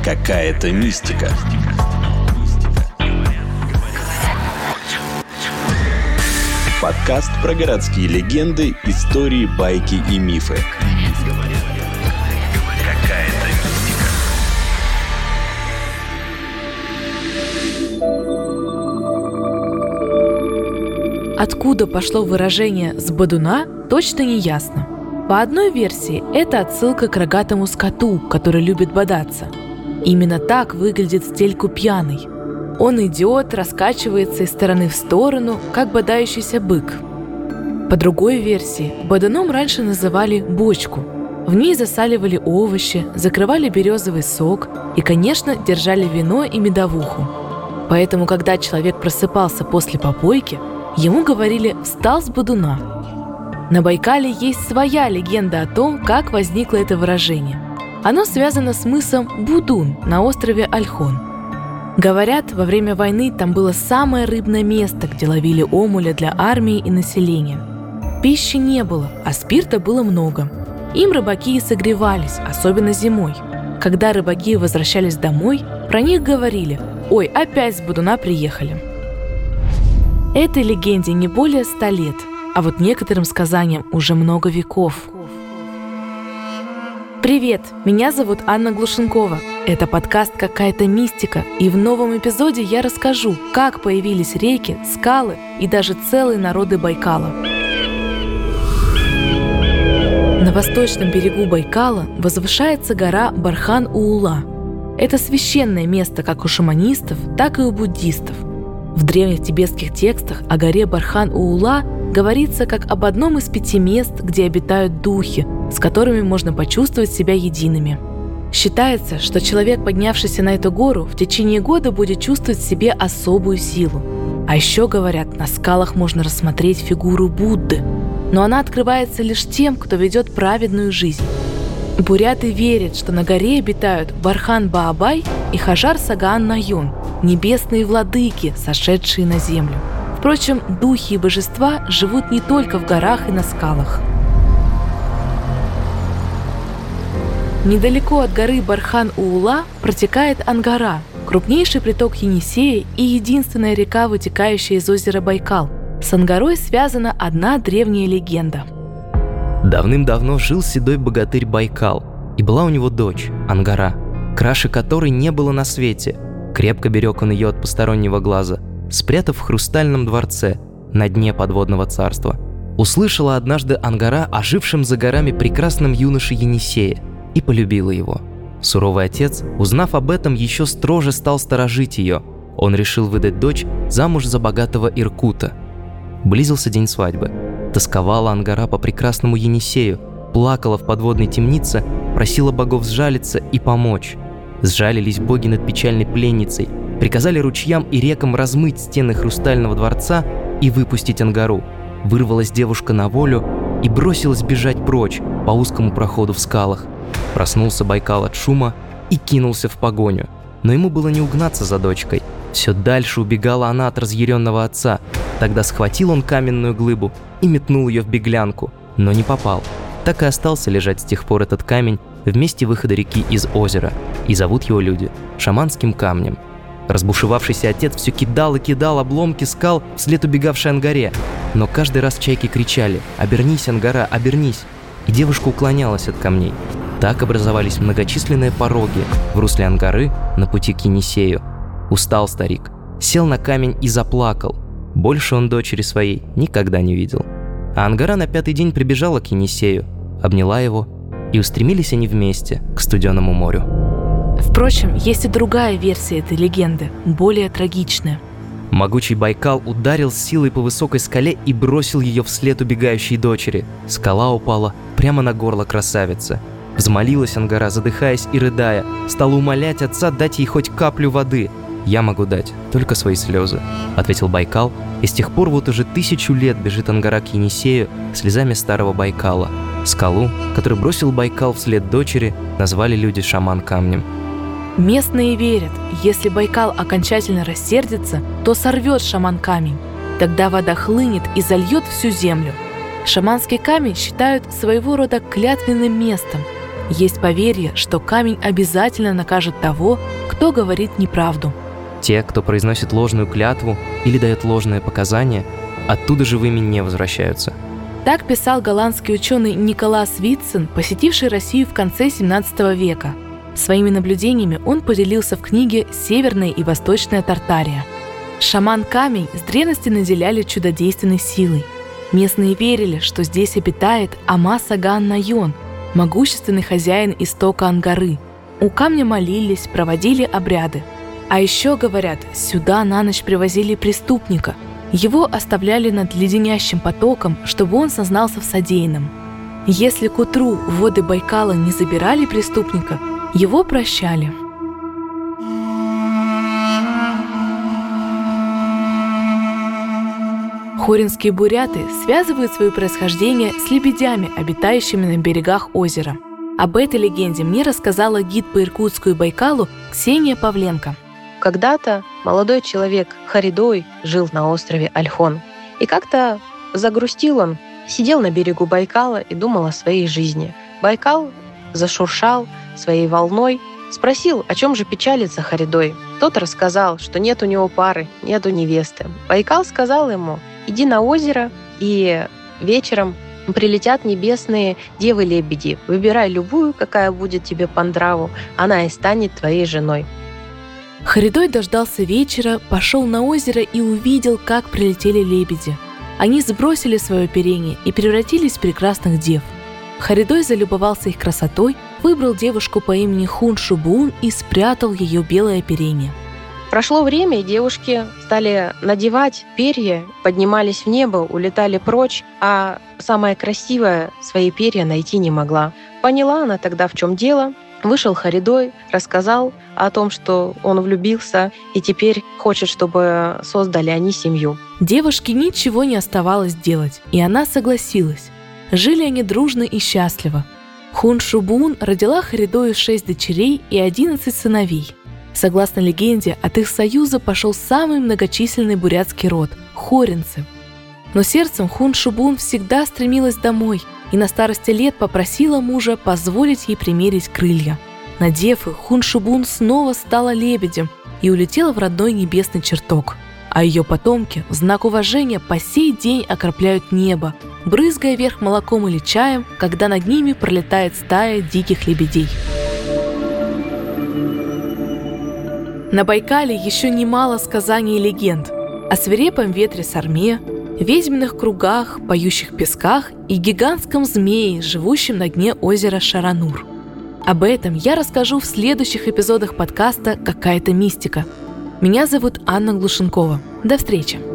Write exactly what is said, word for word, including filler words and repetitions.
Какая-то мистика. Подкаст про городские легенды, истории, байки и мифы. Какая-то мистика. Откуда пошло выражение «с бодуна», точно не ясно. По одной версии, это отсылка к рогатому скоту, который любит бодаться. Именно так выглядит Стельку пьяный. Он идет, раскачивается из стороны в сторону, как бодающийся бык. По другой версии, бодуном раньше называли бочку. В ней засаливали овощи, закрывали березовый сок и, конечно, держали вино и медовуху. Поэтому, когда человек просыпался после попойки, ему говорили «встал с бодуна». На Байкале есть своя легенда о том, как возникло это выражение. Оно связано с мысом Будун на острове Ольхон. Говорят, во время войны там было самое рыбное место, где ловили омуля для армии и населения. Пищи не было, а спирта было много. Им рыбаки и согревались, особенно зимой. Когда рыбаки возвращались домой, про них говорили «Ой, опять с Будуна приехали». Этой легенде не более ста лет, а вот некоторым сказаниям уже много веков. Привет, меня зовут Анна Глушенкова. Это подкаст «Какая-то мистика», и в новом эпизоде я расскажу, как появились реки, скалы и даже целые народы Байкала. На восточном берегу Байкала возвышается гора Бархан-Уула. Это священное место как у шаманистов, так и у буддистов. В древних тибетских текстах о горе Бархан-Уула говорится как об одном из пяти мест, где обитают духи, с которыми можно почувствовать себя едиными. Считается, что человек, поднявшийся на эту гору, в течение года будет чувствовать в себе особую силу. А еще говорят, на скалах можно рассмотреть фигуру Будды, но она открывается лишь тем, кто ведет праведную жизнь. Буряты верят, что на горе обитают Бархан-Баабай и Хаджар-Сагаан-Найон, небесные владыки, сошедшие на землю. Впрочем, духи и божества живут не только в горах и на скалах. Недалеко от горы Бархан-Уула протекает Ангара, крупнейший приток Енисея и единственная река, вытекающая из озера Байкал. С Ангарой связана одна древняя легенда. Давным-давно жил седой богатырь Байкал, и была у него дочь, Ангара, краше которой не было на свете. Крепко берег он ее от постороннего глаза, спрятав в хрустальном дворце на дне подводного царства. Услышала однажды Ангара о жившем за горами прекрасном юноше Енисее и полюбила его. Суровый отец, узнав об этом, еще строже стал сторожить ее. Он решил выдать дочь замуж за богатого иркута. Близился день свадьбы. Тосковала Ангара по прекрасному Енисею, плакала в подводной темнице, просила богов сжалиться и помочь. Сжалились боги над печальной пленницей, приказали ручьям и рекам размыть стены хрустального дворца и выпустить Ангару. Вырвалась девушка на волю и бросилась бежать прочь по узкому проходу в скалах. Проснулся Байкал от шума и кинулся в погоню. Но ему было не угнаться за дочкой. Все дальше убегала она от разъяренного отца. Тогда схватил он каменную глыбу и метнул ее в беглянку, но не попал. Так и остался лежать с тех пор этот камень в месте выхода реки из озера. И зовут его люди Шаманским камнем. Разбушевавшийся отец все кидал и кидал обломки скал вслед убегавшей Ангаре. Но каждый раз чайки кричали «Обернись, Ангара, обернись!» И девушка уклонялась от камней. Так образовались многочисленные пороги в русле Ангары на пути к Енисею. Устал старик, сел на камень и заплакал. Больше он дочери своей никогда не видел. А Ангара на пятый день прибежала к Енисею, обняла его, и устремились они вместе к студеному морю. Впрочем, есть и другая версия этой легенды, более трагичная. Могучий Байкал ударил с силой по высокой скале и бросил ее вслед убегающей дочери. Скала упала прямо на горло красавицы. Взмолилась Ангара, задыхаясь и рыдая, стала умолять отца дать ей хоть каплю воды. «Я могу дать только свои слезы», — ответил Байкал, и с тех пор вот уже тысячу лет бежит Ангара к Енисею слезами старого Байкала. Скалу, которую бросил Байкал вслед дочери, назвали люди Шаман камнем. Местные верят, если Байкал окончательно рассердится, то сорвет Шаман камень. Тогда вода хлынет и зальет всю землю. Шаманский камень считают своего рода клятвенным местом. Есть поверье, что камень обязательно накажет того, кто говорит неправду. Те, кто произносит ложную клятву или дает ложные показания, оттуда живыми не возвращаются. Так писал голландский ученый Николас Витсен, посетивший Россию в конце семнадцатого века. Своими наблюдениями он поделился в книге «Северная и Восточная Тартария». Шаман-камень с древности наделяли чудодейственной силой. Местные верили, что здесь обитает Ама-Саган-Найон, могущественный хозяин истока Ангары. У камня молились, проводили обряды. А еще, говорят, сюда на ночь привозили преступника. Его оставляли над леденящим потоком, чтобы он сознался в содеянном. Если к утру воды Байкала не забирали преступника, его прощали. Хоринские буряты связывают свое происхождение с лебедями, обитающими на берегах озера. Об этой легенде мне рассказала гид по Иркутску и Байкалу Ксения Павленко. Когда-то молодой человек Харидой жил на острове Ольхон. И как-то загрустил он, сидел на берегу Байкала и думал о своей жизни. Байкал зашуршал своей волной, спросил, о чем же печалится Харидой. Тот рассказал, что нет у него пары, нету невесты. Байкал сказал ему: иди на озеро, и вечером прилетят небесные девы-лебеди. Выбирай любую, какая будет тебе по нраву, она и станет твоей женой. Харидой дождался вечера, пошел на озеро и увидел, как прилетели лебеди. Они сбросили свое оперение и превратились в прекрасных дев. Харидой залюбовался их красотой, выбрал девушку по имени Хун-Шубун и спрятал ее белое оперение. Прошло время, и девушки стали надевать перья, поднимались в небо, улетали прочь, а самая красивая свои перья найти не могла. Поняла она тогда, в чем дело. Вышел Харидой, рассказал о том, что он влюбился и теперь хочет, чтобы создали они семью. Девушке ничего не оставалось делать, и она согласилась. Жили они дружно и счастливо. Хун-Шубун родила Харидою шесть дочерей и одиннадцать сыновей. Согласно легенде, от их союза пошел самый многочисленный бурятский род – хоринцы. Но сердцем Хун-Шубун всегда стремилась домой и на старости лет попросила мужа позволить ей примерить крылья. Надев их, Хун-Шубун снова стала лебедем и улетела в родной небесный чертог. А ее потомки в знак уважения по сей день окропляют небо, брызгая вверх молоком или чаем, когда над ними пролетает стая диких лебедей. На Байкале еще немало сказаний и легенд о свирепом ветре Сарме, ведьминых кругах, поющих песках и гигантском змее, живущем на дне озера Шаранур. Об этом я расскажу в следующих эпизодах подкаста «Какая-то мистика». Меня зовут Анна Глушенкова. До встречи!